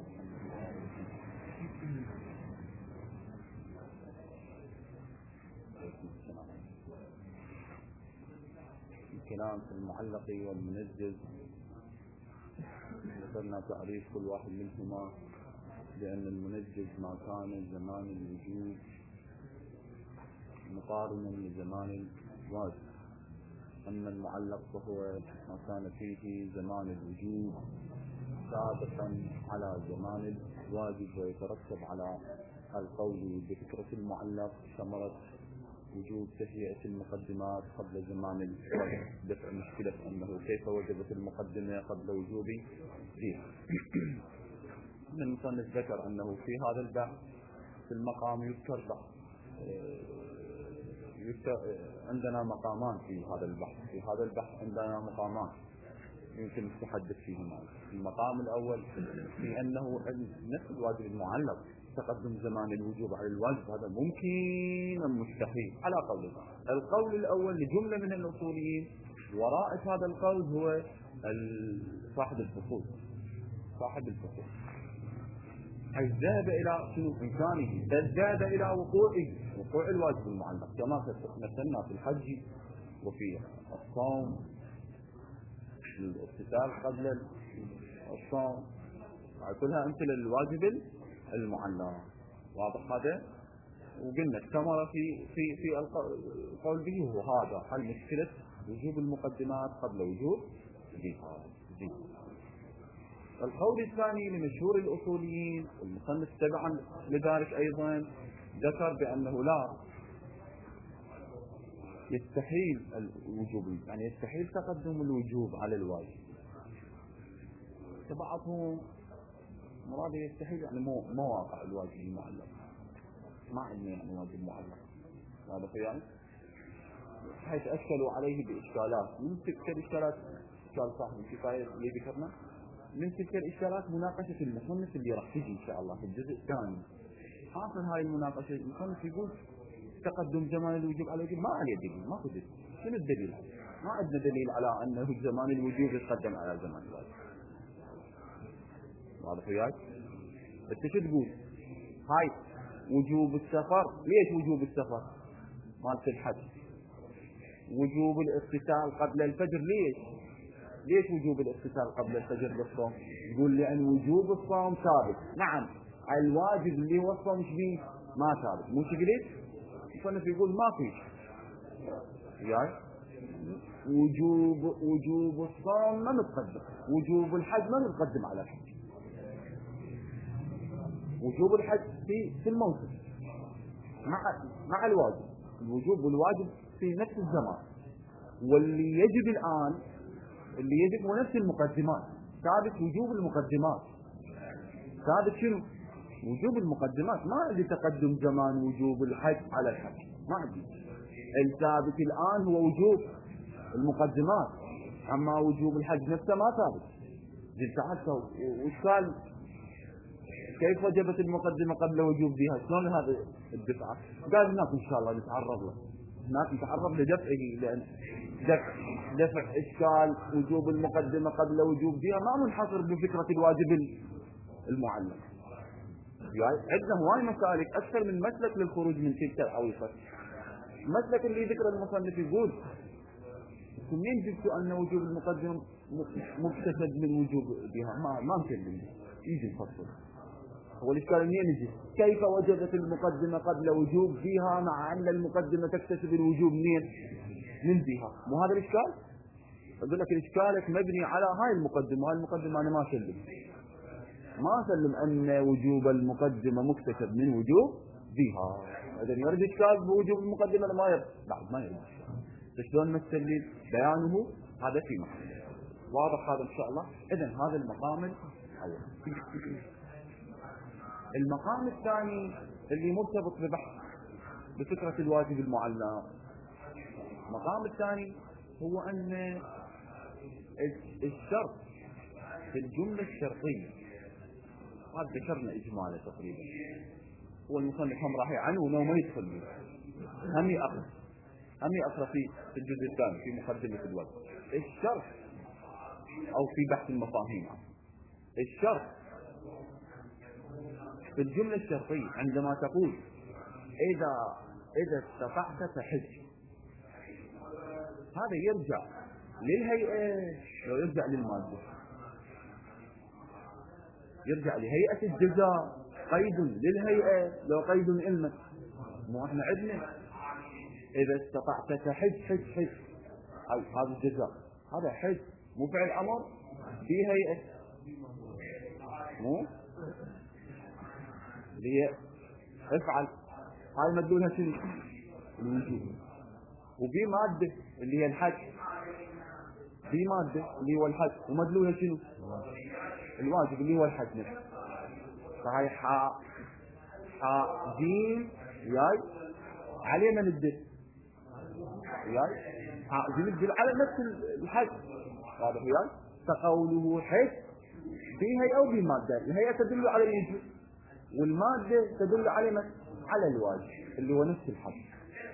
الكلام في المعلق والمنجز ذكرنا تعريف كل واحد منهما بأن المنجز ما كان زمان الوجود مقارنا لزمان الواجب، أما المعلق فهو ما كان فيه زمان الوجود سابقا على زمان الواجب، ويترتب على القول بفكرة المعلق ثمرة وجود تهيئة المقدمات قبل زمان الواجب، دفع مشكلة أنه كيف وجبت المقدمة قبل وجوب فيها. المصنف ذكر أنه في هذا البحث في المقام يذكر عندنا مقامان في هذا البحث. في هذا البحث عندنا مقامان يمكن التحدث فيهما. المقام الأول في أنه نفس الواجب المعلق تقدم زمان الوجوب على الواجب، هذا ممكن أم مستحيل على قولين. القول الأول لجملة من الأصوليين، ورائد هذا القول هو صاحب الفصول حيث ذهب إلى شنو إمكانه، بل ذهب إلى وقوع الواجب المعلق كما مثلنا في الحج وفي الصوم، الاغتسال قبل الصوم، كلها أمثلة للواجب المعلق. واضح هذا؟ وقلنا الثمرة في القول به هو هذا حل مشكلة وجوب المقدمات قبل وجوب بها. القول الثاني لمشهور الأصوليين والمصنف تبعا لذلك أيضا ذكر بأنه لا يستحيل الوجوب، يعني يستحيل تقدم الوجوب على الواجب. بعضهم مراد يستحيل يعني مو واقع الواجب المعلق، ما عندنا يعني واجب معلق. هذا خيال حيث أشكلوا عليه بإشكالات. من تلك الإشكالات إشكال صاحب الكفاية اللي ذكرنا، من تلك الإشكالات مناقشة المصنف اللي راح تجي إن شاء الله في الجزء الثاني. حاصل هاي المناقشة المصنف يقول تقدم زمان الوجوب على الوجوب ما عليه دليل، ما في دليل. شنو الدليل؟ ما عندنا دليل على أنه زمان الوجوب يتقدم على زمان الواجب. واضح وياك؟ انت شو تقول؟ هاي وجوب السفر، ليش وجوب السفر؟ مالت الحج. وجوب الاغتسال قبل الفجر، ليش وجوب الاغتسال قبل الفجر بالصوم؟ تقول لأن وجوب الصوم ثابت. نعم، الواجب اللي هو الصوم مش بيه ما ثابت، مو شكلت؟ المصنف يقول ما فيش يعني وجوب الصوم ما متقدم، وجوب الحج ما متقدم على الحج. وجوب الحج في الموسم مع الواجب، الوجوب والواجب في نفس الزمان. واللي يجب الآن اللي يجب هو نفس المقدمات، ثابت وجوب المقدمات، ثابت شنو؟ وجوب المقدمات. ما عندي تقدم زمان وجوب الحج على الحج، ما عندي. الثابت الآن هو وجوب المقدمات، أما وجوب الحج نفسه ما ثابت. جل تعال وش قال كيف وجبت المقدمة قبل وجوب بها؟ شلون هذا الدفعة؟ قال هناك إن شاء الله نتعرض له، هناك نتعرض لدفعه، لأن دفع إشكال وجوب المقدمة قبل وجوب بها ما منحصر بفكرة الواجب المعلق. يعني عندنا هواي مسالك أكثر من مسلك للخروج من تلك العويصة. مسلك اللي ذكر المصنف يقول منين جبتوا أن وجوب المقدمة مكتسب من وجوب بها؟ ما مكلم يجي الفصل. هو الإشكال منين يجي؟ كيف وجدت المقدمة قبل وجوب بها مع أن المقدمة تكتسب الوجوب من بها؟ مو هذا الإشكال؟ أقول لك الإشكالك مبني على هاي المقدمة أنا ما سلم أن وجوب المقدمة مكتسب من وجوب بها. إذا يرد إشكال بوجوب المقدمة ما يرد، بعد ما يرد. شلون نستدل بيانه هذا في محل واضح هذا إن شاء الله. إذن هذا المقام الأول. المقام الثاني اللي مرتبط بفكرة الواجب المعلق، المقام الثاني هو أن الشرط في الجملة الشرطية، هذا ذكرنا إجمالا تقريبا، هو المصنف هم راح يعنونه وما يدخل به، هم يقرأ في الجزء الثاني في مقدمة الوجه. الشرط أو في بحث المفاهيم، الشرط في الجملة الشرطية عندما تقول إذا استطعت فحج، هذا يرجع للهيئة لو يرجع للمادة؟ يرجع لهيئة الجزاء، قيد للهيئة لو قيد علما. مو احنا عندنا إذا استطعت فحج حج حج، هذا الجزاء، هذا حج مو فعل أمر في هيئة، مو اللي هي افعل، هاي مدلولها شنو؟ الوجوب. وبي مادة اللي هي الحج، بي مادة اللي هو الحج ومدلولها شنو؟ الواجب اللي هو الحج نفسه. فهاي حاء جيم وياي علينا ندل وياي حاء جيم ندل على نفس الحج، واضح وياي؟ فقوله حج في هيئة أو بمادة، الهيئة تدل على الوجوب والمادة تدل على الواجب اللي هو نفس الحج.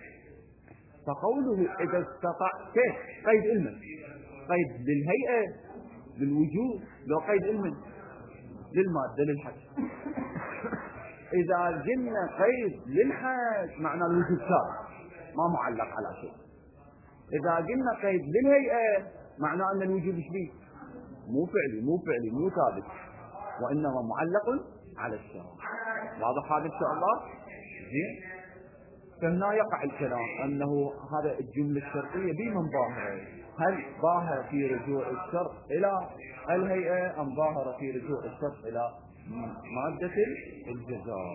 فقوله إذا استطعت قيد علما، قيد للهيئة للوجوب، لو قيد علما للمادة للحج. إذا قلنا قيد للحج معنى الوجوب ثابت ما معلق على شيء. إذا قلنا قيد للهيئة معنى أن الوجوب شبيه مو فعلي مو ثابت، وإنما معلق على الشرع. واضح هذا إن شاء الله؟ زين. فهنا يقع الكلام أنه هذا الجملة الشرطية بمن ظاهرة، هل ظاهر في رجوع الشرط إلى الهيئة أم ظاهر في رجوع الشرط إلى مادة الجزاء؟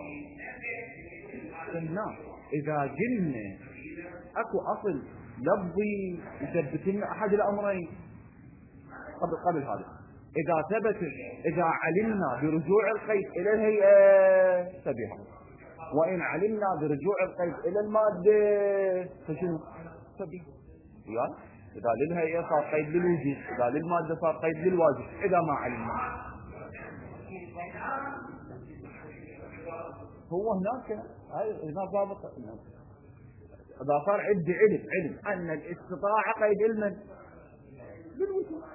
فهنا إذا قلنا أكو أصل لفظي يثبت لنا أحد الأمرين قبل هذا، إذا علمنا برجوع القيد إلى الهيئة فبها، وإن علمنا برجوع القيد إلى المادة فشنو؟ فبها. يعني إذا للهيئة صار قيد للوجوب، إذا للمادة صار قيد للواجب، إذا ما علمنا. هو هناك هنا ضابط، إذا صار عندي علم أن الاستطاعة قيد علما للوجوب،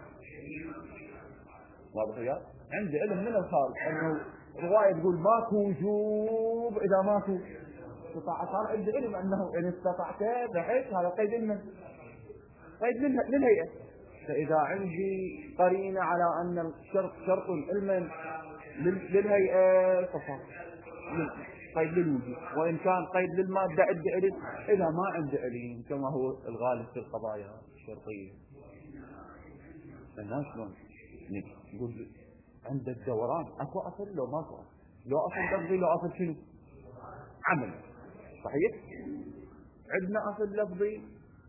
واضح يا؟ عندي علم من الخارج أنه رواية تقول ماكو وجوب إذا ماكو استطاعة، صار عندي علم أنه إن استطعت بحيث هذا قيد علما، قيد للهيئة. فإذا عندي قرينة على أن الشرط شرط علما للهيئة فصار قيد للوجوب، وإن كان قيد للمادة عندي علم، إذا ما عندي علم كما هو الغالب في القضايا الشرطية. الناس شلون نقول عند الدوران أكو أصل لو ما أكو أصل، لو أصل لفظي لو أصل شنو؟ عمل. صحيح؟ عندنا أصل لفظي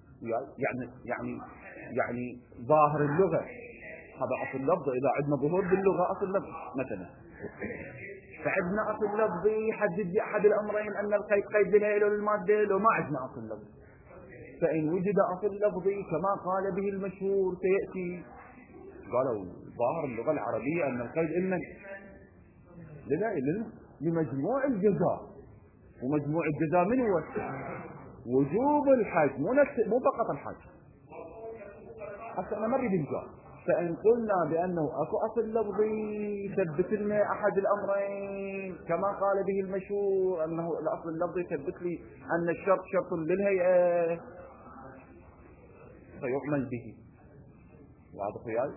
يعني ظاهر اللغة، هذا أصل لفظي. إذا عندنا ظهور باللغة أصل لفظي مثلا، فعندنا أصل لفظي يحدد لي أحد الأمرين أن القيد قيد للهيئة للمادة، لو ما عندنا أصل لفظي. فإن وجد أصل لفظي كما قال به المشهور سيأتي، قالوا ظاهر اللغة العربية أن القيد علما لمجموع الجزاء، ومجموع الجزاء من هو؟ وجوب الحج، مو فقط الحج. حتى أنا ما أريد نجاء. فإن قلنا بأنه أكو أصل لفظي يثبت لنا أحد الأمرين كما قال به المشهور، أنه الأصل اللفظي يثبت لي أن الشرط شرط للهيئة فيعمل به. واضح وياي؟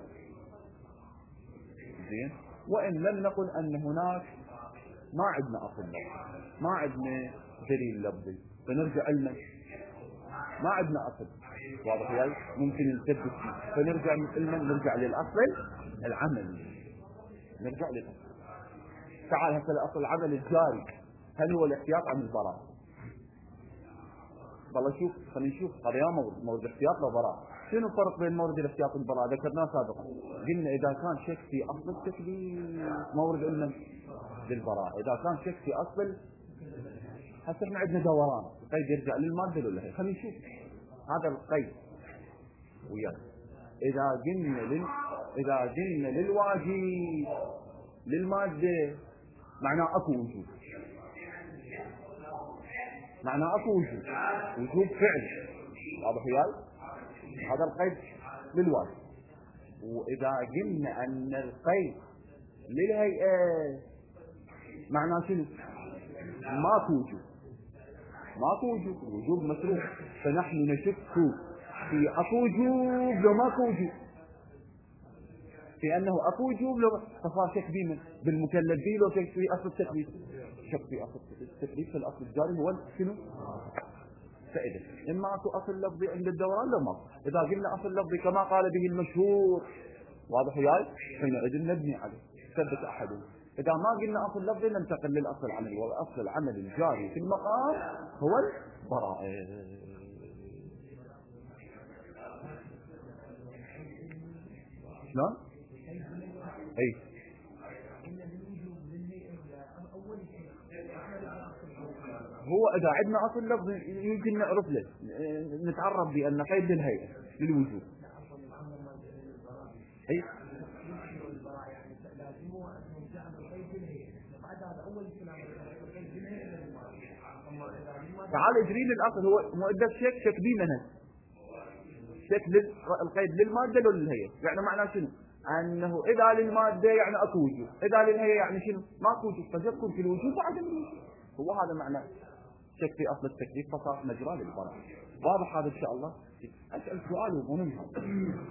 زين. وإن لم نقل أن هناك ما عندنا أصل لفظي، ما عندنا دليل لفظي، فنرجع لنا ما عندنا أصل. واضح وياي؟ ممكن نثبت فيه، فنرجع نرجع للأصل العملي، نرجع للأصل. تعال هسه الأصل العملي الجاري هل هو الاحتياط عن البراء؟ والله شوف، خلينا نشوف هذا يا مورد الاحتياط لو براء. شنو الفرق بين مورد الاحتياط والبراء؟ ذكرناه سابقا، قلنا إذا كان شك في أصل التكليف مورد علما للبراء، إذا كان شك في أصل هسه احنا عندنا دوران، القيد يرجع للمادة ولا هي؟ خلينا نشوف هذا القيد وياه. إذا قلنا للواجب للمادة معناه أكو وجوب، معناه أكو وجوب فعل. واضح وياي؟ هذا القيد للواجب. وإذا قلنا أن القيد للهيئة معناه شنو؟ ماكو وجوب، ماكو وجوب، الوجوب مشروط. فنحن نشك في اكو وجوب لو ماكو وجوب، في انه اكو وجوب لو فصار شك بمن؟ بالمكلف به لو شك في اصل التكليف، شك في اصل التكليف. فالاصل الجاري هو شنو؟ فائده. اما اكو اصل لفظي عند الدوران لو ماكو. اذا قلنا اصل لفظي كما قال به المشهور، واضح وياي، حينئذ نبني عليه، ثبت احدهم. اذا ما قلنا اصل لفظي ننتقل للاصل العملي، والاصل العملي الجاري في المقام هو البراءه. شلون؟ اي هو اذا عندنا اصل لفظي يمكن نعرف له، نتعرف بان قيد للهيئه للوجوب. اي تعال اجري لي الاصل. هو مؤدب شك بي منهج، شك القيد للماده لو للهيئه. يعني معناه شنو؟ انه اذا للماده يعني اكو وجوب، اذا للهيئه يعني شنو؟ ماكو وجوب، فشك في الوجوب وعدم الوجوب. هو هذا معناه شك في اصل التكليف، فصار مجرى للبراءه. واضح هذا ان شاء الله؟ اسال سؤال مهم هذا.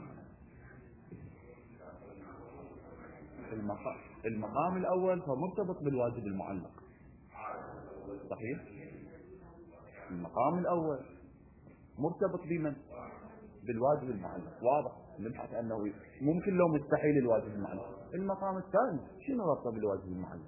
المقام الاول فمرتبط بالواجب المعلق، صحيح؟ المقام الاول مرتبط بمن؟ بالواجب المعلق. واضح. نبحث انه ممكن لو مستحيل الواجب المعلق. المقام الثاني شنو ربطه بالواجب المعلق؟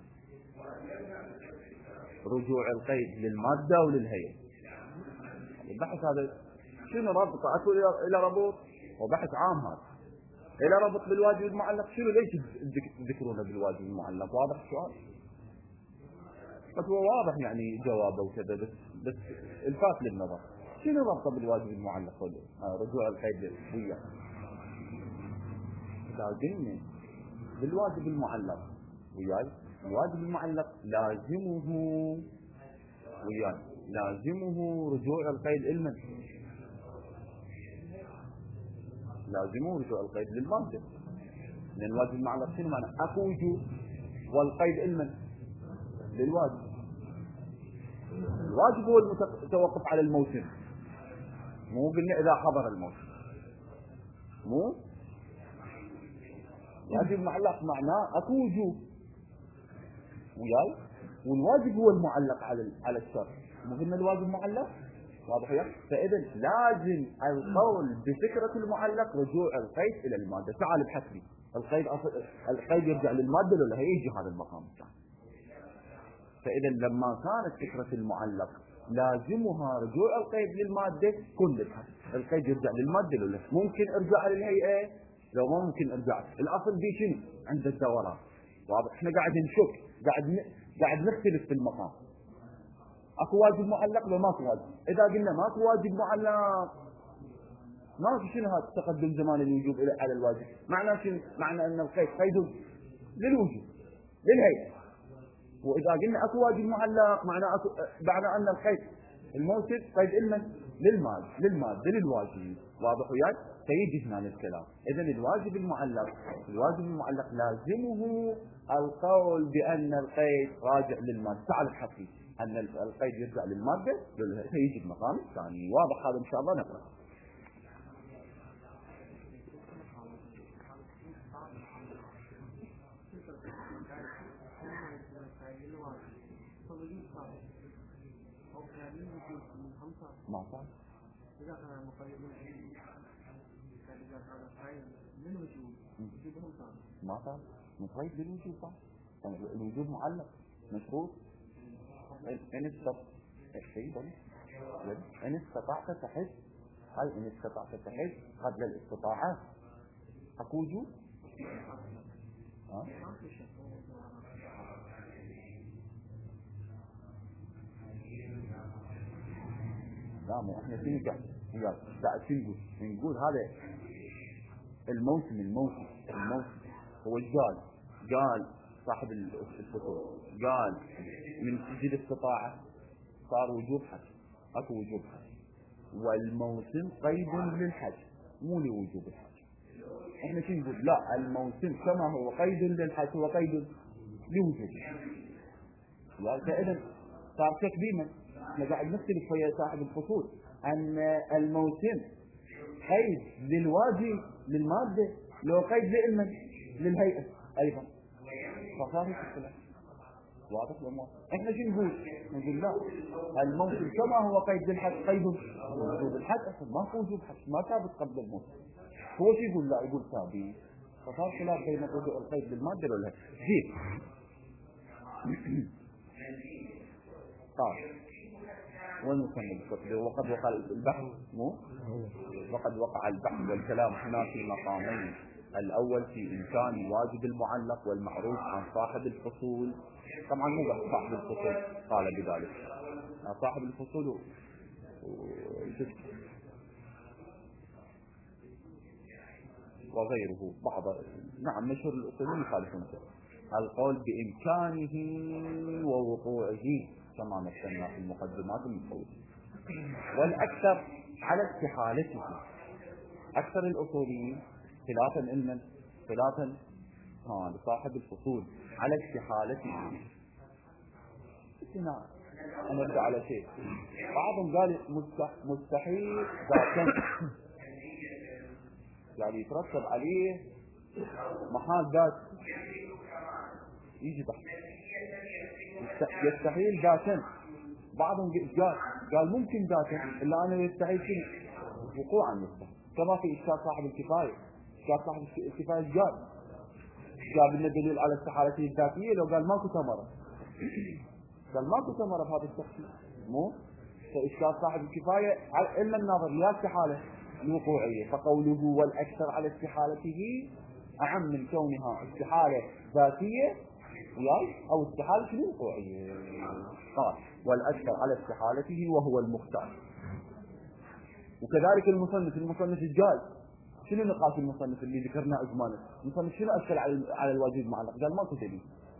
رجوع القيد للماده وللهيئه. البحث هذا شنو ربطه؟ اكو الى ربط، وبحث عام هذا الى ربط بالواجب المعلق. شنو ليش تذكرونه بالواجب المعلق؟ واضح السؤال؟ بس هو واضح يعني جوابه وكذا، بس الفات للنظر. شنو ربطه بالواجب المعلق رجوع القيد وياه؟ إذا قلنا بالواجب المعلق وياي، الواجب المعلق لازمه وياي، لازمه رجوع القيد المن، لازمه رجوع القيد للماده. لان الواجب المعلق شنو معنى؟ اكو وجوب والقيد المن للواجب. الواجب هو المتوقف على الموسم، مو قلنا اذا حضر الموسم، مو الواجب المعلق معناه اكو وجوب وياي، والواجب هو المعلق على الشرط. مو قلنا الواجب معلق؟ واضح يا؟ فاذا لازم القول بفكره المعلق رجوع القيد الى الماده. تعال ابحث لي القيد يرجع للماده ولا هيجي هذا المقام الثاني. فاذا لما كانت فكره المعلق لازمها رجوع القيد للماده، كن نبحث القيد يرجع للماده ولا ممكن ارجع للهيئه؟ لو ما ممكن ارجع، الاصل دي شنو؟ عند الدوران. واضح؟ احنا قاعد نشك، قاعد نختلف في المقام. اكو واجب معلق لو ماكو واجب؟ اذا قلنا ماكو واجب معلق، ماكو شنو هذا تقدم زمان الوجوب على الواجب؟ معناه شنو؟ معنى ان القيد قيد للوجوب للهيئه. واذا قلنا اكو واجب معلق معنى ان القيد الموصف قيد للماده للواجب. واضح وياي؟ فيجي هنا الكلام. اذا الواجب المعلق لازمه القول بان القيد راجع للماده. تعال الحقيقي ان القيد يرجع للماده فيجي المقام الثاني. واضح هذا ان شاء الله؟ نقرا. ما صار إذا كان مقيد للوجوب ما صار مقيد للوجوب. صار الوجوب معلق مشروط. إن استطعت تحج، هل إن استطعت تحج قبل الاستطاعة أكو وجوب؟ لا مو احنا فين قاعد نقول هذا الموسم هو قال صاحب الفصول قال من سجل استطاعة صار وجوب حج، اكو وجوب حج، والموسم قيد للحج مو لوجوب الحج. احنا شو نقول؟ لا، الموسم كما هو قيد للحج هو قيد لوجوب. فإذا صار تكبيما. احنا قاعد نختلف ويا صاحب الفصول أن الموسم قيد للواجب للمادة لو قيد للمن للهيئة أيضا، فصار الخلاف. واضح الأمور. احنا شو نقول لا، الموسم كما هو قيد للحد قيد وجوب الحد اصلا ما هو وجوب حد ما ثابت قبل الموسم. هو شو يقول؟ لا يقول ثابت. فصار خلاف بين القيد بالمادة ولا زين. قال ونكمل الفصل. وقد وقع البحث وقد وقع البحث والكلام هنا في مقامين: الأول في إمكان الواجب المعلق والمعروف عن صاحب الفصول. طبعا مو بس صاحب الفصول قال بذلك، صاحب الفصول وغيره بعض نعم مشهور الأصولين يخالفون القول بإمكانه ووقوعه كما مثلنا في المقدمات المفروض، والأكثر على استحالته. أكثر الأصوليين خلافا لصاحب الفصول على استحالته. هنا أنا على شيء بعضهم قال مستحيل ذاتا، يعني يترتب عليه محال ذات يجي بحث يستحيل ذاتا. بعضهم قال ممكن ذاتا إلا أنه يستحيل وقوعا يستحيل، كما في إشكال صاحب الكفاية. إشكال صاحب الكفاية جاب لنا دليل على استحالته الذاتية لو قال ماكو ثمرة، قال ماكو ثمرة بهذا التخصيص. مو فإشكال صاحب الكفاية إلا النظر لا استحالة الوقوعية، فقوله والأكثر على استحالته أعم من كونها استحالة ذاتية أو استحالة الوقوعية. قال والأكثر على استحالته وهو المختار. وكذلك المصنف الجاي شنو نقاش المصنف اللي ذكرنا أزمانه؟ المصنف شنو أشكل على الواجب المعلق؟ قال ماكو دليل،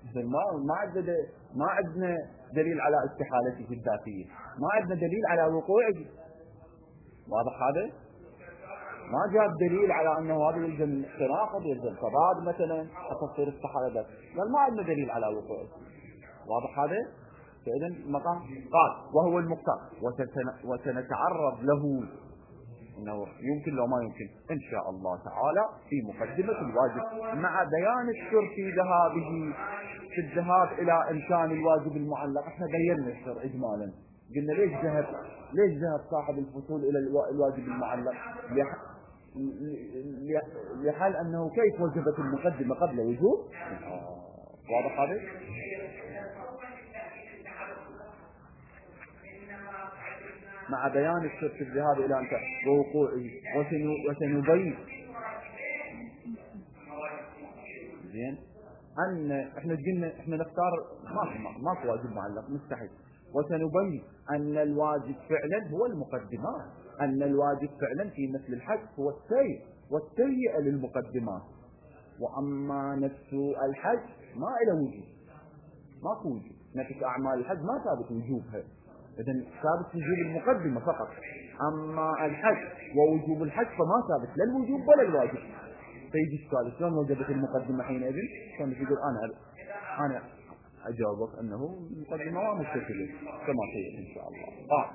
ما عندنا دليل على استحالته الذاتية، ما عندنا دليل على وقوعه. واضح هذا؟ ما جاب دليل على أنه هذا يلزم تناقض يلزم تضاد مثلا حتى تصير استحالة ذاتية، قال ما عندنا دليل على وقوعه. واضح هذا؟ فإذا مقام قال وهو المختار وسنتعرض له إنه يمكن لو ما يمكن إن شاء الله تعالى في مقدمة الواجب، مع بيان السر في الذهاب إلى إمكان الواجب المعلق. احنا بينا السر إجمالا، قلنا ليش ذهب صاحب الفصول إلى الواجب المعلق؟ لحال أنه كيف وجبت المقدمة قبل وجوب. واضح هذا؟ مع بيان السر في الذهاب إلى أنت ووقوعه وسنبين زين أن إحنا نختار ما واجب معلق مستحيل، وسنبين أن الواجب فعلا هو المقدمات، أن الواجب فعلا في مثل الحج هو السير والتهيئة للمقدمات، وأما نفس الحج ما إلى وجوب، ماكو وجوب. نفس أعمال الحج ما ثابت وجوبها، إذن ثابت وجوب المقدمة فقط. أما الحج ووجوب الحج فما ثابت لا الوجوب ولا الواجب. فيجي السؤال شلون وجبت المقدمة حينئذ؟ كان يقول أنا أجاوبك أنه المقدمة ما متصلة كما سيأتي إن شاء الله.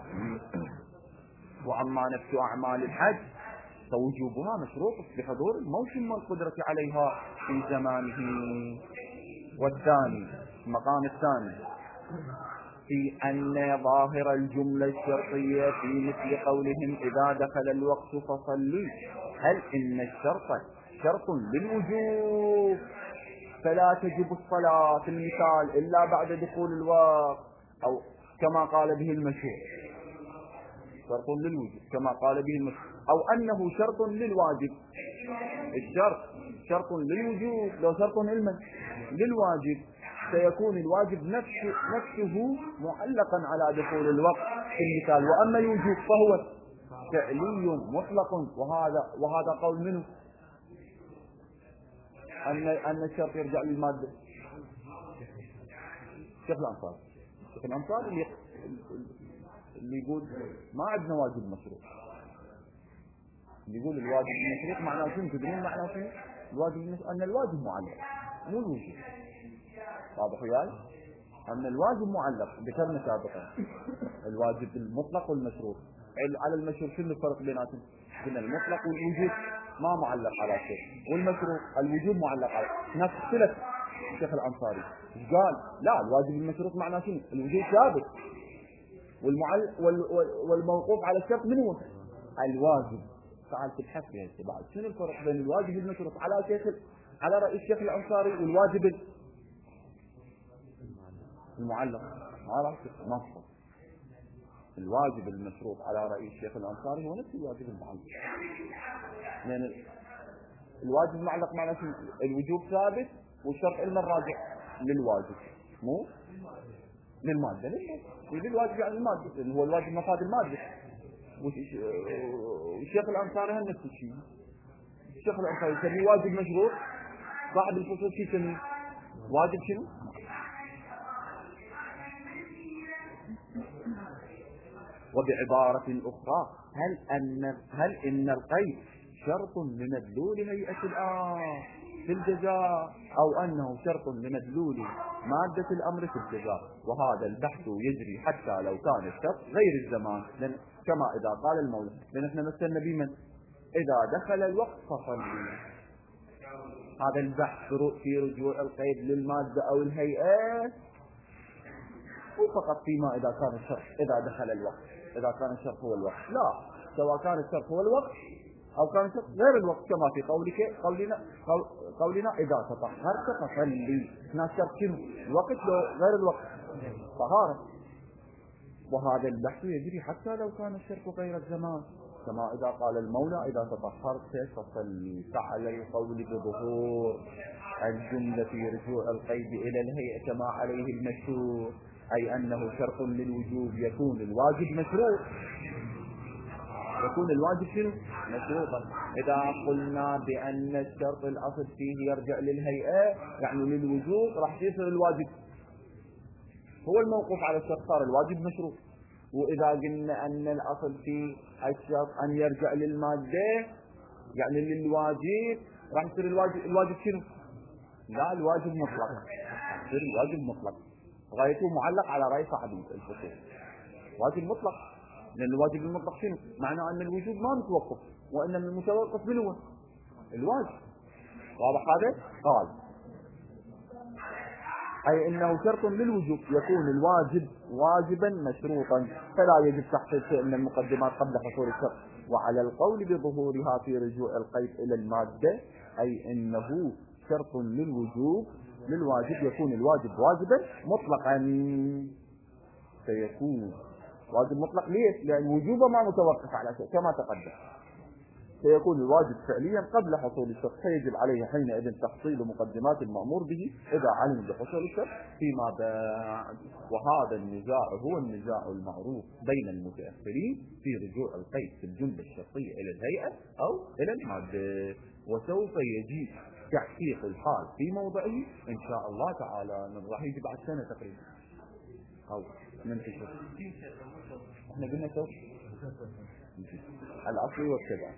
وأما نفس أعمال الحج فوجوبها مشروط بحضور الموسم والقدرة عليها في زمانه. والثاني المقام الثاني في أن ظاهر الجملة الشرطية في مثل قولهم إذا دخل الوقت فصلي، هل إن الشرط شرط للوجوب فلا تجب الصلاة في المثال إلا بعد دخول الوقت، أو كما قال به المشهور شرط للوجوب كما قال به المشهور، أو أنه شرط للواجب. الشرط شرط للوجوب، لو شرط للواجب سيكون الواجب نفسه معلقا على دخول الوقت في المثال. وأما الوجوب فهو فعلي مطلق، وهذا قول منه أن الشرط يرجع للمادة. شيخ الأنصار اللي يقول ما عندنا واجب مشروع، اللي يقول الواجب المشروع معناه شنو؟ تدرون معناه شنو؟ الواجب أن الواجب معلق مو الوجوب. واضح وياي؟ أن الواجب معلق، ذكرنا سابقا الواجب المطلق والمشروط. على المشروط شنو الفرق بيناتهم؟ قلنا المطلق والوجوب ما معلق على شيء، والمشروط الوجوب معلق على ناس. اختلف الشيخ الأنصاري قال لا، الواجب المشروط معناه شنو؟ الوجوب ثابت، والموقوف على الشرط من هو؟ الواجب. تعال تبحث في بعد شنو الفرق بين الواجب والمشروط على رأي الشيخ الأنصاري والواجب المعلق. ما راح نص الواجب المشروط على رأي الشيخ الأنصاري هو نفس الواجب المعلق. يعني الواجب المعلق معناه شنو؟ الوجوب ثابت والشرط إلنا الراجع للواجب، مو للمادة. للواجب يعني المادة، لأن هو الواجب مفاد المادة. والشيخ الأنصاري هم نفس الشيء. الشيخ الأنصاري يسميه واجب مشروط، صاحب الفصول شيء يسميه واجب شنو؟ وبعبارة أخرى هل إن القيد شرط لمدلول هيئة الآن في الجزاء، أو أنه شرط لمدلول مادة الأمر في الجزاء؟ وهذا البحث يجري حتى لو كان الشرط غير الزمان، كما إذا قال المولى، لأن احنا مثلنا بمن إذا دخل الوقت فصلي. هذا البحث في رجوع القيد للمادة أو الهيئة وفقط فيما إذا كان الشرط إذا دخل الوقت. إذا كان الشرط هو الوقت لا، سواء كان الشرط هو الوقت أو كان الشرط غير الوقت، كما في قولنا إذا تطهرت فصلي. هنا الشرط شنو؟ الوقت لو غير الوقت طهارة. وهذا البحث يجري حتى لو كان الشرط غير الزمان، كما إذا قال المولى إذا تطهرت فصلي. فعلى القول بظهور الجملة في رجوع القيد إلى الهيئة كما عليه المشهور، أي أنه شرط للوجوب يكون الواجب مشروط. يكون الواجب شنو؟ مشروطا. إذا قلنا بأن الشرط الأصل فيه يرجع للهيئة يعني للوجوب، راح يصير الواجب هو الموقوف على الشرط، صار الواجب مشروط. وإذا قلنا أن الأصل في الشرط أن يرجع للمادة يعني للواجب، راح يصير الواجب شنو؟ لا، الواجب مطلق. يصير الواجب مطلق غايته معلق على رأي صاحب الفصول. واجب مطلق، لأن الواجب المطلق شنو؟ معناه أن الوجوب ما متوقف، وإنما المتوقف من هو؟ الواجب. واضح هذا؟ قال أي إنه شرط للوجوب يكون الواجب واجبا مشروطا، فلا يجب تحصيل شيء من المقدمات قبل حصول الشرط. وعلى القول بظهورها في رجوع القيد إلى المادة، أي إنه شرط للوجوب للواجب يكون الواجب واجبا مطلقا. سيكون واجب مطلق ليش؟ لأن وجوبه ما متوقف على شيء كما تقدم. سيكون الواجب فعليا قبل حصول الشرط، فيجب عليه حينئذ تحصيل مقدمات المأمور به إذا علم بحصول الشرط فيما بعد. وهذا النزاع هو النزاع المعروف بين المتأخرين في رجوع القيد في الجملة الشرطية إلى الهيئة أو إلى المادة، وسوف يجي تحقيق الحال في موضعه إن شاء الله تعالى. راح يجي بعد سنة تقريبا أو من تشهر. احنا قلنا سوف الأصلي والتبع.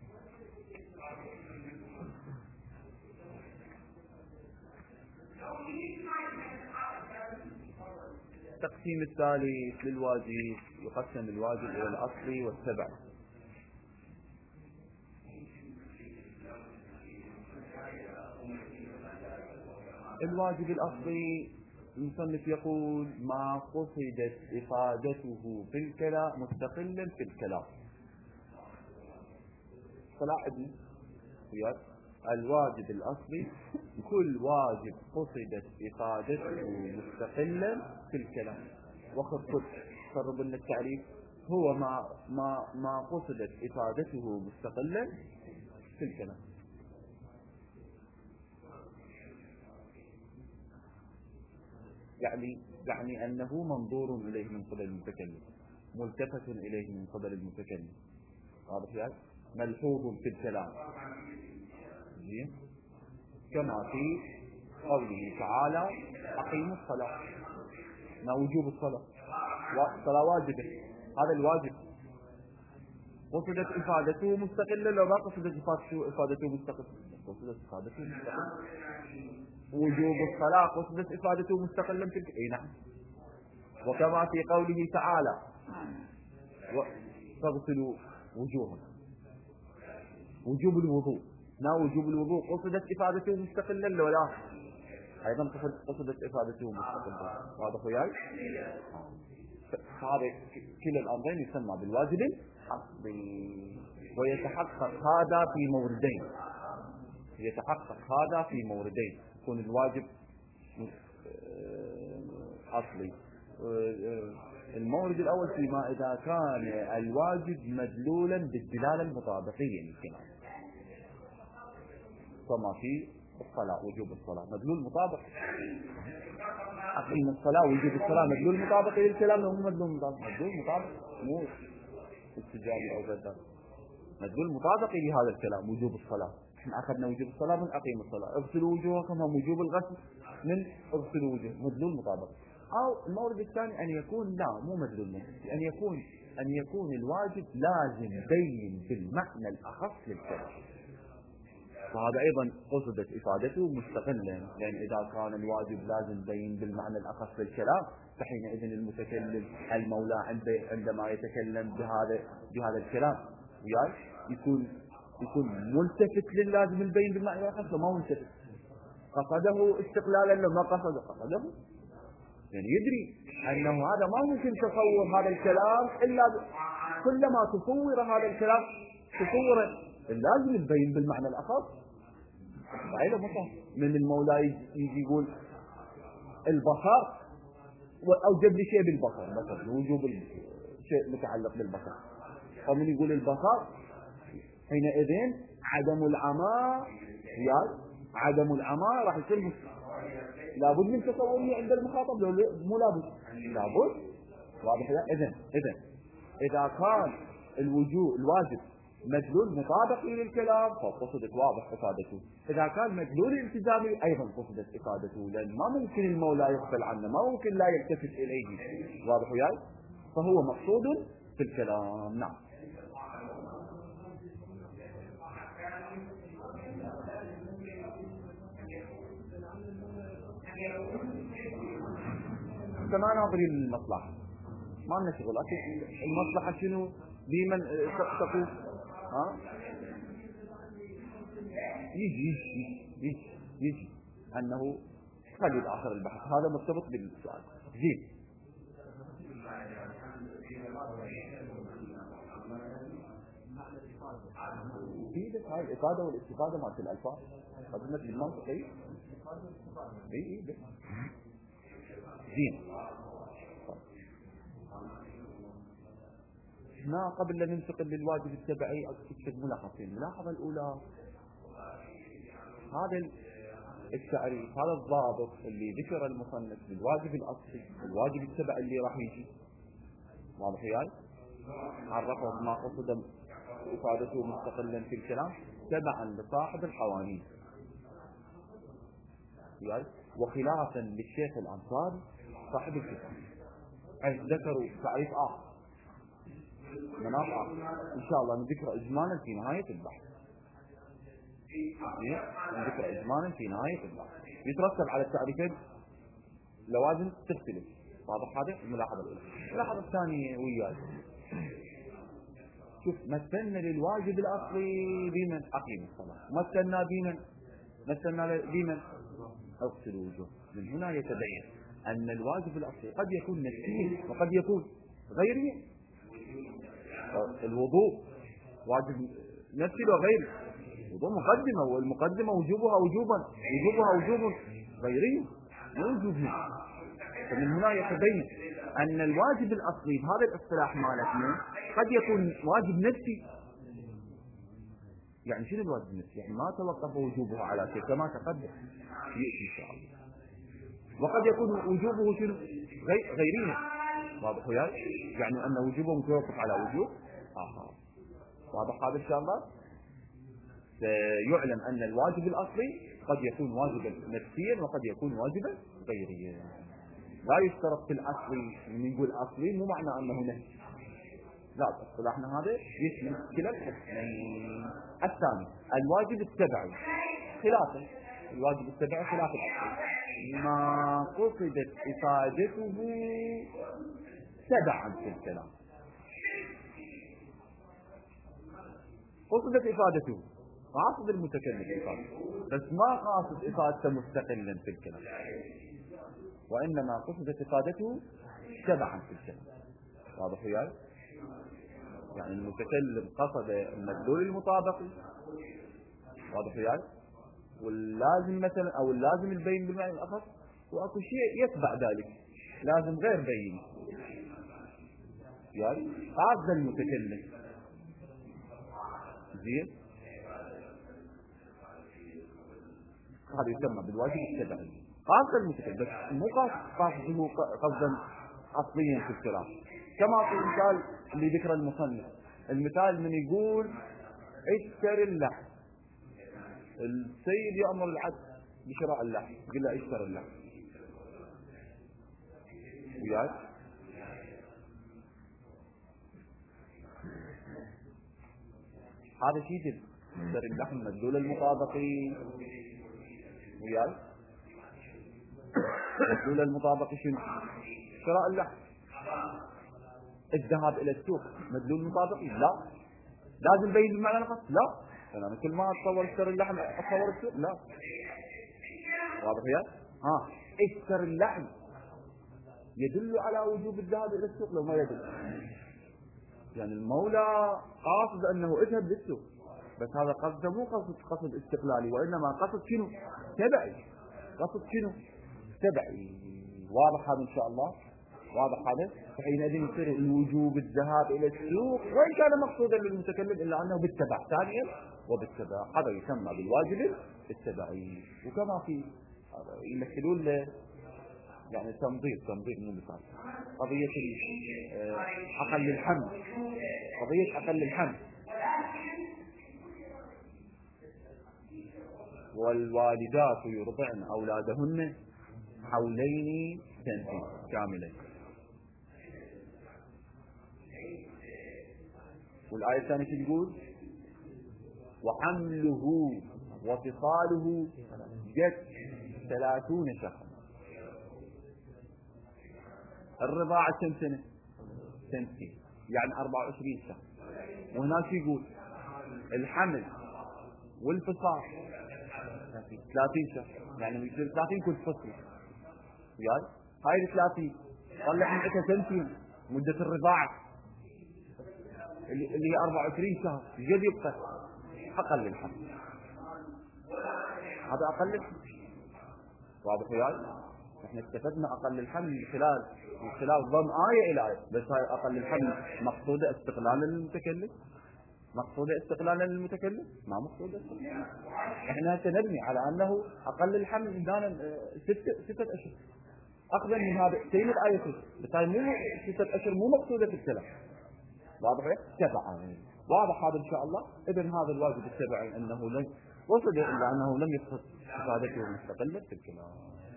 التقسيم الثالث للواجب، يقسم الواجب إلى الأصلي والتبع. الواجب الأصلي المصنف يقول ما قصدت إفادته في الكلام مستقلا في الكلام. صلاح ابن الواجب الأصلي كل واجب قصدت إفادته مستقلا في الكلام. وخذ قرب لنا التعريف، هو ما قصدت إفادته مستقلا في الكلام. يعني أنه منظور إليه من قبل المتكلم، ملتفت إليه من قبل المتكلم، واضح يعني ملحوظ في الكلام، كما في قوله تعالى أقيموا الصلاة، ما وجوب الصلاة، الصلاة واجبة، هذا الواجب قصدت إفادته مستقلا. لو ما قصدت إفادته مستقلا، قصدت إفادته مستقلا وجوب الصلاة قصدت إفادته مستقلا اي نعم. وكما في قوله تعالى فاغسلوا وجوهكم، وجوب الوضوء، لا وجوب الوضوء قصدت إفادته مستقلا ولا أيضا قصدت إفادته مستقلا. واضح وياي؟ هذا كلا الأمرين يسمى بالواجب الأصلي، ويتحقق هذا في موردين. يتحقق هذا في موردين، يكون الواجب أصلي. المورد الأول فيما إذا كان الواجب مدلولا بالدلالة المطابقية للكلام، كما في الصلاة وجوب الصلاة مدلول مطابق. أقيم الصلاة وجوب الصلاة مدلول مطابق للكلام أو مو مدلول مطابق؟ مدلول مطابق، مو استجابي أو بدل، مدلول مطابق لهذا الكلام. وجوب الصلاة احنا أخذنا وجوب الصلاة من أقيم الصلاة، اغسلوا وجوهكم، هم وجوب الغسل من اغسلوا وجوه، مدلول مطابق. أو المورد الثاني أن يكون لا مو مدلول مطابق، أن يكون الواجب لازم بين بالمعنى الأخص للكلام، وهذا أيضا قصدت إفادته مستقلا، لأن إذا كان الواجب لازم بين بالمعنى الأخص للكلام فحينئذ المتكلم المولى عندما يتكلم بهذا الكلام وياي يكون ملتفت للازم البين بالمعنى الأخص، وما ملتفت. قصده استقلالا لما قصده يعني يدري أنه هذا ما ممكن تصور هذا الكلام إلا كلما تصور هذا الكلام تصور اللازم البين بالمعنى الأخص. بعيدا مثلا من المولى يجي يقول البصر أوجب لي شيء بالبصر، مثلا وجوب شيء متعلق بالبصر، ومن يقول البصر حينئذ عدم العمى راح يصير لابد من تصوره عند المخاطب، مو لابد واضح. إذا كان الواجب مدلول مطابق للكلام فقصدت واضح إفادته. إذا كان مدلول التزامي أيضا قصدت إفادته، لأن ما ممكن المولى يغفل عنه، ما ممكن لا يلتفت إليه. واضح وياي؟ فهو مقصود في الكلام. نعم. ما ناظرين المصلحة، ما لنا شغل. المصلحة شنو؟ بمن تقول يجي أنه قد يتأخر البحث، هذا مرتبط بالسؤال. زين، في هاي الإفادة والاستفادة مع الألفاظ قدمت بالمنطق. زين، ما قبل أن ننتقل للواجب التبعي أكتب ملاحظتين. الملاحظة الأولى، هذا التعريف، هذا الضابط اللي ذكر المصنف للواجب الأصلي الواجب التبعي اللي راح يجي، واضح وياي؟ عرفه ما قصد إفادته مستقلا في الكلام تبعا لصاحب القوانين، وخلافا للشيخ الأنصاري صاحب الكتاب، ذكروا تعريف آخر مناط آخر إن شاء الله نذكر إجمالا في نهاية البحث. يترتب على التعريفين لوازم تختلف. واضح؟ هذا الملاحظة الأولى. الملاحظة الثانية وياي، شوف، مثلنا للواجب الأصلي بمن أقيم الصلاة، مثلنا بمن اغسل الوجوه. من هنا يتبين أن الواجب الأصلي قد يكون نفسي وقد يكون غيري. الوضوء واجب نفسي وغيري، الوضوء مقدمة، والمقدمة وجوب غيري وجوبه. فمن هنا يتبين أن الواجب الأصلي بهذا الاصطلاح مالتنا قد يكون واجب نفسي. يعني شنو الواجب النفسي؟ يعني ما توقف وجوبه على شيء كما تقدم يأتي إن شاء الله. وقد يكون وجوبه شنو؟ غيريه. واضح وياي؟ يعني أن وجوبه متوقف على وجوب آخر. واضح هذا إن شاء الله؟ سيعلم أن الواجب الأصلي قد يكون واجبا نفسيا وقد يكون واجبا غيريا. لا يشترط في الأصلي، من نقول أصلي مو معنى أنه نفسي، لا، اصطلاحنا هذا يشمل كلا الحكمين. الثاني الواجب التبعي، خلافا الواجب التبعي خلاف الأصل ما قصدت إفادته تبعا في الكلام. قصدت إفادته، قاصد المتكلم إفادته، بس ما قاصد إفادته مستقلا في الكلام، وإنما قصدت إفادته تبعا في الكلام. واضح وياي؟ يعني المتكلم قصد المدلول المطابقي، واضح وياي؟ واللازم مثلا أو اللازم البين بالمعنى الأخص، وأكو شيء يتبع ذلك لازم غير بين، يعني قاصد المتكلم. زين، هذا يسمى بالواجب التبعي. قاصد المتكلم، بس مو قاصده قصدا أصليا في الكلام، كما في المثال اللي ذكر المصنف. المثال من يقول اشتري اللحم، السيد يأمر العبد بشراء اللحم، يقول له اشتري اللحم، وياك؟ هذا شيء جد اشتري اللحم مدلول المطابقي، وياك؟ مدلول المطابقي شنو؟ شراء اللحم. الذهاب الى السوق مدلول مطابقي؟ لا. لازم بين المعنى الخاص؟ لا. انا كل ما اتصور اشتري اللحم اتصور السوق؟ لا. واضح يا؟ اشتري اللحم يدل على وجوب الذهاب الى السوق لو ما يدل. يعني المولى قاصد انه اذهب للسوق، بس هذا قصده مو قصد استقلالي، وانما قصد شنو؟ تبعي. قصد شنو؟ تبعي. واضح هذا ان شاء الله؟ واضح هذا؟ فحينئذ يصير الوجوب الذهاب الى السوق وان كان مقصودا للمتكلم الا انه بالتبع ثانيا وبالتبع، هذا يسمى بالواجب التبعي. وكما في يمثلون يعني تنظير مو مثال، قضية أقل الحمل، قضية أقل الحمل. والوالدات يرضعن أولادهن حولين كاملين. والآية الثانية تقول وحمله وفصاله جد 30 شهرا. الرضاعة كم سنة؟ سنتين، يعني 24 شهر. وهناك يقول الحمل والفصال 30 شهر، يعني يصير 30 كل فصل. وياي هاي 30 طلع من عندها سنتين مدة الرضاعة اللي هي 24 شهر، جد يبقى أقل الحمل. هذا أقل الحمل. واضح وياي؟ احنا استفدنا أقل الحمل من خلال ضم آية إلى آية، بس هاي أقل الحمل مقصودة استقلالا للمتكلم؟ مقصودة استقلالا للمتكلم؟ ما مقصودة استقلالا. احنا سنبني على أنه أقل الحمل إنسانا 6 أشهر أخذا من هذا سين الآية، بس هاي مو 6 أشهر مو مقصودة في الكلام. واضح؟ تبعا. واضح هذا إن شاء الله؟ إذن هذا الواجب التبعي أنه لن وصل إلا أنه لم يقصد إفادته مستقلة في الكلام.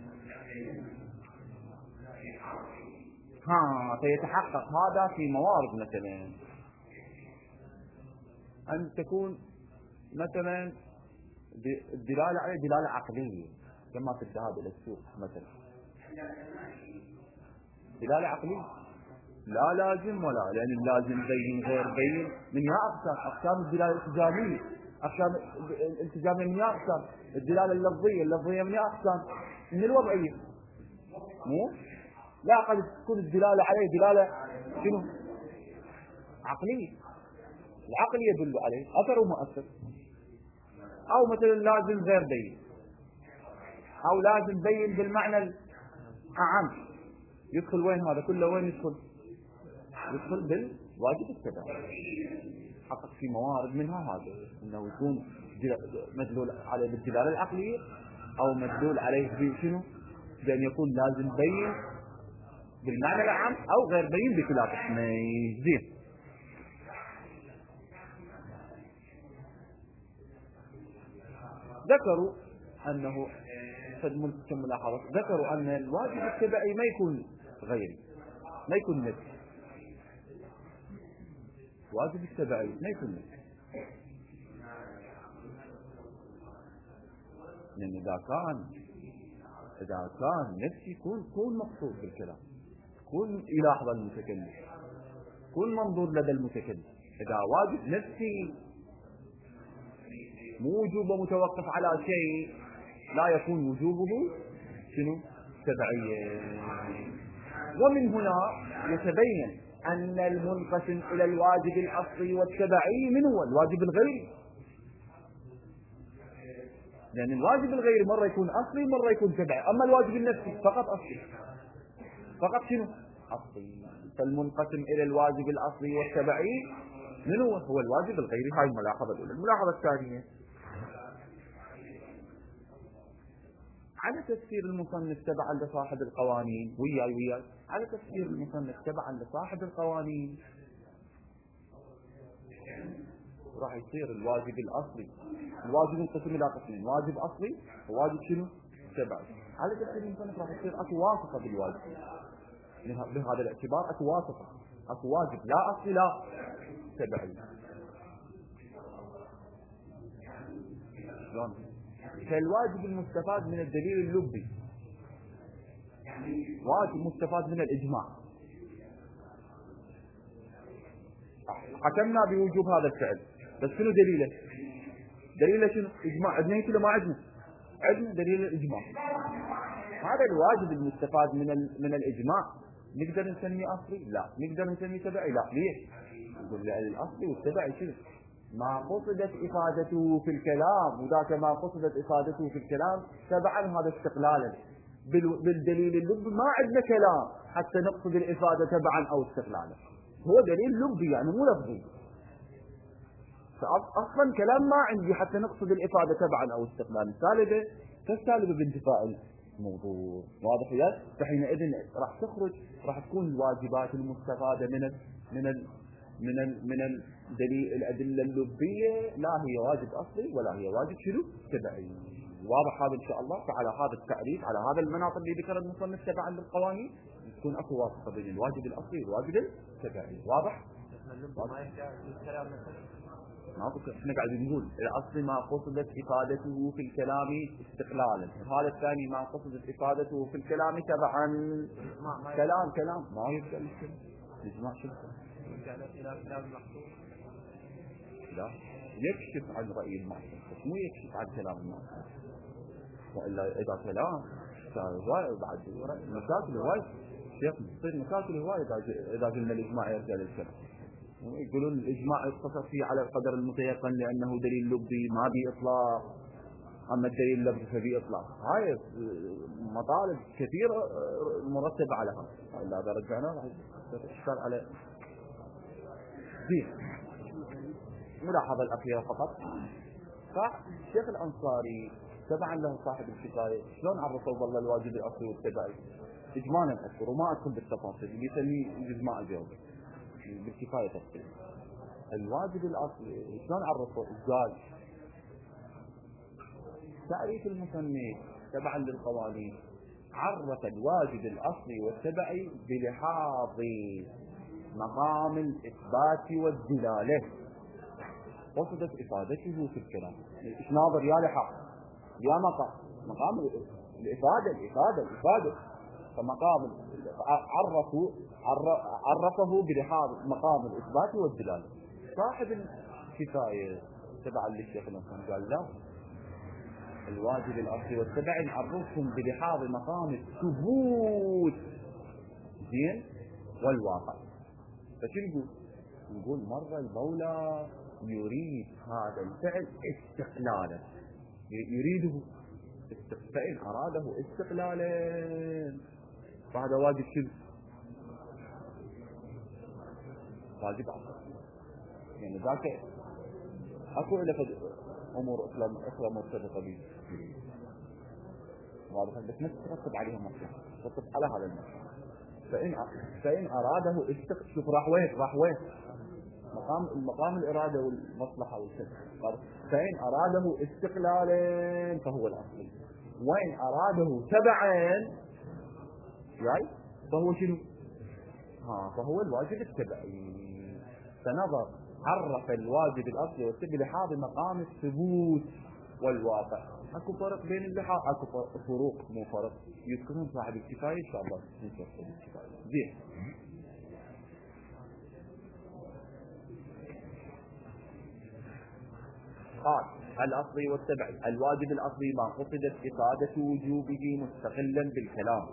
فيتحقق هذا في موارد، مثلا أن تكون مثلا الدلالة عليه دلالة عقلية كما في الذهاب إلى السوق مثلا، دلالة عقلية لا لازم ولا، لأن اللازم بين غير بين من يا أقسام الدلالة الالتزامية، أقسام الالتزامية من يا أقسام الدلالة اللفظية من يا أقسام من الوضعية. مو لا، قد تكون الدلالة عليه دلالة شنو؟ عقلية، العقل يدل عليه أثر ومؤثر، أو مثلا لازم غير بين، أو لازم بين بالمعنى الأعم. يدخل وين هذا كله؟ وين يدخل بالواجب التبعي. حقق في موارد منها هذا انه يكون مدلول عليه بالدلاله العقليه، او مدلول عليه بشنو؟ بان يكون لازم بين بالمعنى العام او غير بين بخلاف اثنين. زين، ذكروا انه كم ملاحظه، ذكروا ان الواجب التبعي ما يكون غيري، ما يكون نفسي. واجب التبعي ما يكون نفسي. لأن إذا كان نفسي يكون مقصود بالكلام، يكون يلاحظ المتكلم، يكون منظور لدى المتكلم. إذا واجب نفسي مو وجوب متوقف على شيء، لا يكون وجوبه شنو؟ تبعيا. ومن هنا يتبين أن المنقسم إلى الواجب الأصلي والتبعي من هو الواجب الغيري، لأن الواجب الغيري مرة يكون أصلي مرة يكون تبعي، أما الواجب النفسي فقط أصلي، فقط شنو؟ أصلي. فالمنقسم إلى الواجب الأصلي والتبعي من هو الواجب الغيري. هاي الملاحظة الأولى. الملاحظة الثانية على تفسير المصنف تبعا لصاحب القوانين، وياي على تفسير المصنف تبعا لصاحب القوانين راح يصير الواجب الأصلي، الواجب ينقسم إلى قسمين، واجب أصلي وواجب شنو؟ تبعي. على تفسير المصنف راح يصير أكو واسطة بالواجب، بهذا الاعتبار أكو واسطة، أكو واجب لا أصلي لا تبعي. شلون؟ كالواجب المستفاد من الدليل اللبي، واجب مستفاد من الإجماع، حكمنا بوجوب هذا الفعل، بس شنو دليله؟ دليله شنو؟ إجماع. عندنا كله ما عندنا دليل الإجماع. هذا الواجب المستفاد من الإجماع نقدر نسميه أصلي؟ لا. نقدر نسميه تبعي؟ لا. ليش؟ نقول له الأصلي والتبعي شنو؟ ما قصدت إفادته في الكلام، وذاك ما قصدت إفادته في الكلام تبعا، هذا استقلالا. بالدليل اللبي ما عندنا كلام حتى نقصد الإفادة تبعا أو استقلالا، هو دليل لبي يعني مو لفظي، فأصلا كلام ما عندي حتى نقصد الإفادة تبعا أو استقلالا. ثالثة كالثالثة بانتفاء الموضوع، واضح يا؟ فحينئذ راح تخرج، راح تكون الواجبات المستفادة من الدليل الأدلة اللبية لا هي واجب أصلي ولا هي واجب شنو؟ تبعي. واضح هذا إن شاء الله. فعلى هذا التعريف، على هذا المناط اللي ذكر المصنف تبعا للقوانين، تكون أكو واسطة بين الواجب الأصلي والواجب التبعي. واضح؟ ما قلت احنا قاعدين نقول الأصل ما قصدت إفادته في الكلام استقلالا، هذا الثاني ما قصدت إفادته في الكلام تبعا. كلام ما يقبل الكلام. الإجماع شو لا يكشف عن رأي المعصوم، بس مو يكشف عن كلام المعصوم، وإلا إذا كلام بعد مشاكل هواي شيخ، تصير مشاكل هواي إذا قلنا الإجماع يرجع للكلام. يقولون الإجماع يقتصر فيه على القدر المتيقن لأنه دليل لبي ما بي إطلاق، أما الدليل اللبي فبي إطلاق. هاي مطالب كثيرة مرتبة على هذا، إلا إذا رجعنا راح يشتغل على دين. ملاحظة الأخيرة فقط، فالشيخ الأنصاري تبعا له صاحب الكفاية شلون عرفوا والله الواجب الأصلي والتبعي؟ إجمالا أذكر وما أدخل بالتفاصيل، اللي يسميه جزء ما أجاوب بالكفاية تفصيل. الواجب الأصلي شلون عرفوا؟ قال تعريف المصنف تبعا للقوانين عرف الواجب الأصلي والتبعي بلحاظ مقام الإثبات والدلالة، قصدت إفادته في الكلام. إيش ناظر يا لحاظ يا مقام الإفادة. فمقام عرفه بلحاظ مقام الإثبات والدلالة. صاحب الكفاية تبعا للشيخ الأنصاري قال لا، الواجب الأصلي والتبعي نعرفهم بلحاظ مقام الثبوت زين والواقع. فشو نقول مرة المولى يريد هذا الفعل استقلالا، يريده فإن أراده استقلالا فهذا واجب شبه، واجب عصر. يعني ذاك أكو إلى أمور أخرى مرتبطة به واضح، بس ما تترتب عليها مصلحة، تترتب على هذا المصلحة. فإن أراده شوف راح وين مقام الإرادة والمصلحة والسبب. فإن أراده استقلالا فهو الأصلي، وإن أراده تبعا يعني فهو شنو؟ فهو الواجب التبعي. فنظر عرف الواجب الأصلي والتبعي بلحاظ مقام الثبوت والواقع. اكو فرق بين اللحى، اكو فروق مو فرق، يذكرون صاحب الكفاية ان شاء الله نشوف الكفاية. زين. قال الأصلي والتبعي. الواجب الأصلي ما قصدت إفادة وجوبه مستقلا بالكلام،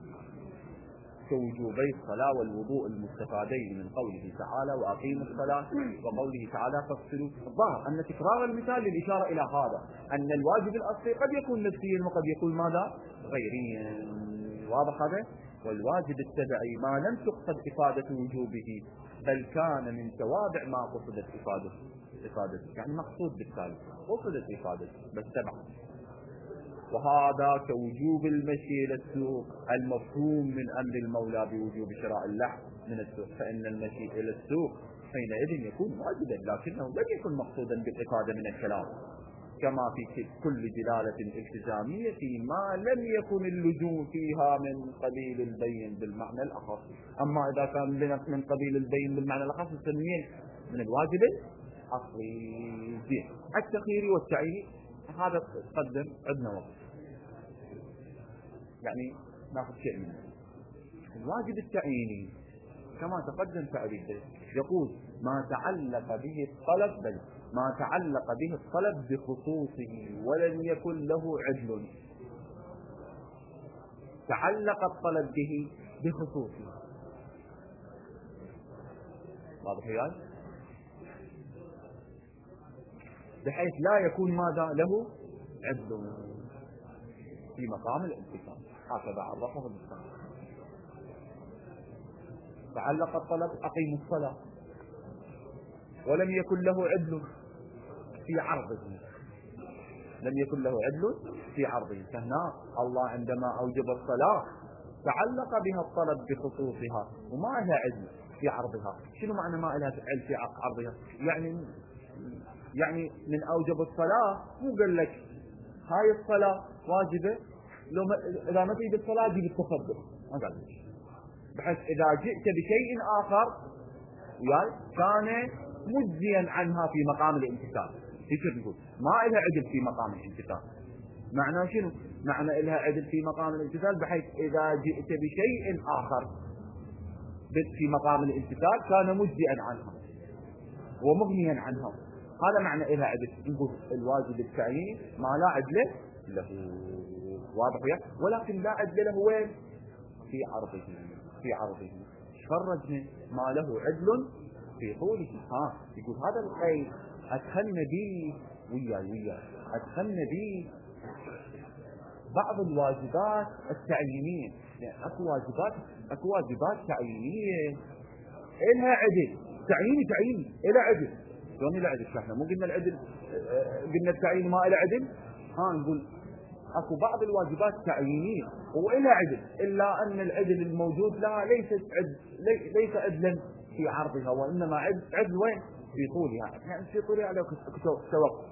كوجوبي الصلاة والوضوء المستفادين من قوله تعالى وأقيموا الصلاة، وقوله تعالى فاغسلوا. الظاهر أن تكرار المثال للإشارة إلى هذا، أن الواجب الأصلي قد يكون نفسيا وقد يكون ماذا؟ غيريا. واضح هذا؟ والواجب التبعي ما لم تقصد إفادة وجوبه بل كان من توابع ما قصدت إفادته، يعني مقصود بالتالي قصدت إفادته بس تبع. وهذا كوجوب المشي إلى السوق المفهوم من أمر المولى بوجوب شراء اللحم من السوق، فإن المشي إلى السوق حينئذ يكون واجبا لكنه لم يكن مقصودا بالإفادة من الكلام، كما في كل دلالة التزامية فيما لم يكن اللزوم فيها من قبيل البين بالمعنى الأخص. أما إذا كان من قبيل البين بالمعنى الأخص نسميه من الواجب الأصلي. التخيير والتعيين هذا تقدم عندنا وقت، يعني ناخذ شيء منه. الواجب التعييني كما تقدم تعريفه يقول ما تعلق به الطلب، بل ما تعلق به الطلب بخصوصه ولم يكن له عدل. تعلق الطلب به بخصوصه، واضح يعني؟ بحيث لا يكون ماذا له عدل في مقام الانتقام، هكذا عرفه المصنف. تعلق الطلب أقيموا الصلاة ولم يكن له عدل في عرضه، لم يكن له عدل في عرضه. فهنا الله عندما أوجب الصلاة تعلق بها الطلب بخصوصها وما لها عدل في عرضها. شنو معنى ما لها عدل في عرضها؟ يعني من أوجب الصلاة مو قال لك هاي الصلاة واجبة، لو إذا ما تريد الصلاة جيب التصدق، ما قال لك. بحيث إذا جئت بشيء آخر كان مجزيا عنها في مقام الامتثال. في نقول ما لها عدل في مقام الامتثال. معنى شنو؟ معنى لها عدل في مقام الامتثال بحيث إذا جئت بشيء آخر في مقام الامتثال كان مجزيا عنها ومغنيا عنها. هذا معنى لها عدل. نقول الواجب التعييني ما لا عدل له، واضح وياه؟ ولكن لا عدل له وين؟ في عرضه. في عرضه فرجنا ما له عدل في طوله. يقول هذا القيد أدخلنا به وياي أدخلنا به بعض الواجبات التعيينية. يعني اكو واجبات تعيينية إلها عدل، تعييني إلها عدل. شلون إلها عدل؟ احنا مو قلنا العدل، قلنا التعيين ما إلها عدل. نقول اكو بعض الواجبات التعيينية وإلها عدل، إلا أن العدل الموجود لها ليس عدلا في عرضها، وإنما عدل وين؟ في طولها. يعني في طولها على توقف.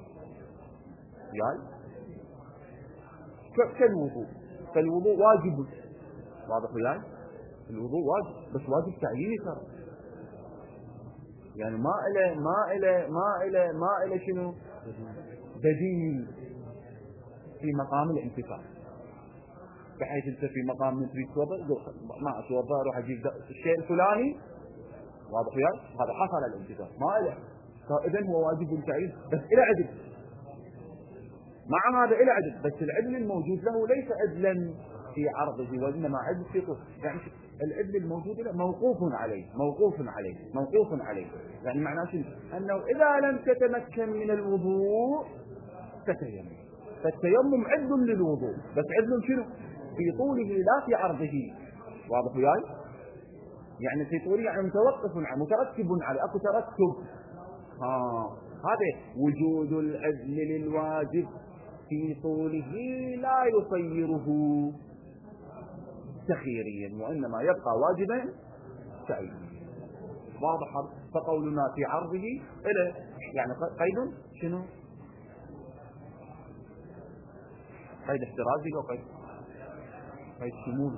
كالوضوء. فالوضوء واجب، واضح وياي؟ الوضوء واجب بس واجب تعييني ترى. يعني ما إله شنو بديل في مقام الانتفاع، بحيث انت في مقام من تريد توضأ ما اتوضأ اروح اجيب الشيء الفلاني، واضح وياي؟ هذا حصل الانتفاع ما له. فاذا هو واجب تعيين بس الى عدل، مع هذا الى عدل، بس العدل الموجود له ليس عدلا في عرضه وانما عدل في طول. يعني العدل الموجود له موقوف عليه. يعني معناه شنو؟ انه اذا لم تتمكن من الوضوء فتيمم، فالتيمم عدل للوضوء، بس عدل شنو؟ في طوله لا في عرضه، واضح وياي؟ يعني في طوله يعني مترتب عليه، اكو ترتب. هذا وجود العدل للواجب في طوله لا يصيره تخييريا وانما يبقى واجبا تعيينيا. واضح؟ فقولنا في عرضه الى يعني قيد شنو؟ قيد احترازي او قيد شمول.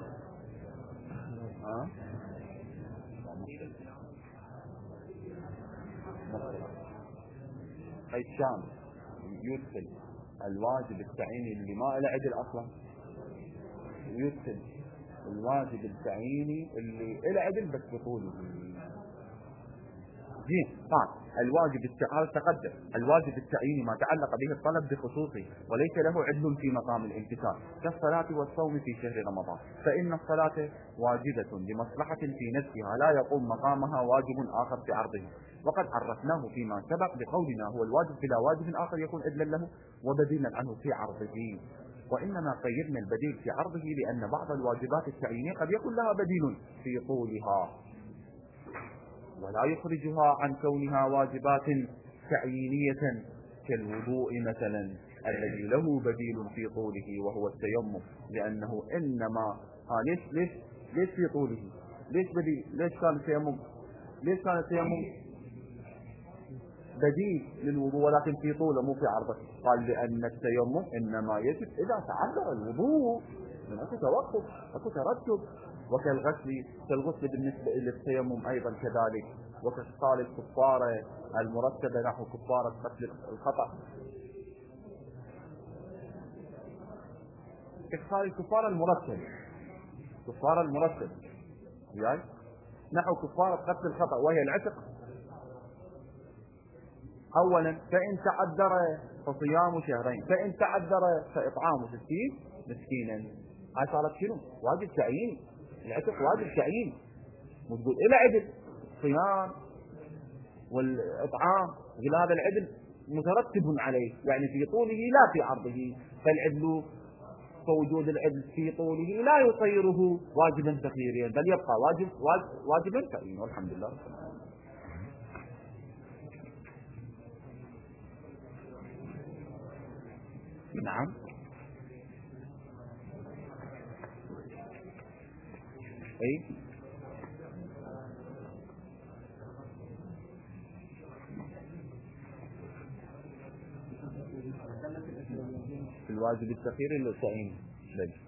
قيد شامل يدخل الواجب التعييني اللي ما له عدل أصلا يكتب الواجب التعييني اللي له عدل بس بطوله. زين. الواجب التعييني تقدم الواجب التعييني ما تعلق به الطلب بخصوصه وليس له عدل في مقام الامتثال كالصلاة والصوم في شهر رمضان، فإن الصلاة واجبة لمصلحة في نفسها لا يقوم مقامها واجب آخر في عرضه، وقد عرفناه فيما سبق بقولنا هو الواجب بلا واجب آخر يكون عدلا له وبديلا عنه في عرضه. وإنما قيدنا البديل في عرضه لأن بعض الواجبات التعيينية قد يكون لها بديل في طولها ولا يخرجها عن كونها واجبات تعيينية كالوضوء مثلا الذي له بديل في طوله وهو التيمم، لأنه إنما ليش في طوله؟ ليش كان التيمم بديل للوضوء ولكن في طوله مو في عرضه؟ قال لأن التيمم إنما يجب إذا تعذر الوضوء، من أكو توقف أكو ترتب، كالغسل بالنسبة للتيمم أيضا كذلك، وكإخصال الكفارة المرتبة نحو كفارة قتل الخطأ، إخصال الكفارة المرتبة يعني نحو كفارة قتل الخطأ وهي العتق أولا، فإن تعذر فصيام شهرين، فإن تعذر فإطعام 60 مسكينا. هاي صارت شنو؟ واجب تعيين. العتق واجب تعيين، مو تقول إلى عدل صيام والإطعام، يقول هذا العدل مترتب عليه يعني في طوله لا في عرضه، فالعدل فوجود العدل في طوله لا يصيره واجبا تخييريا بل يبقى واجبا تعيين. والحمد لله. نعم. اي الواجب التخييري للتعيين.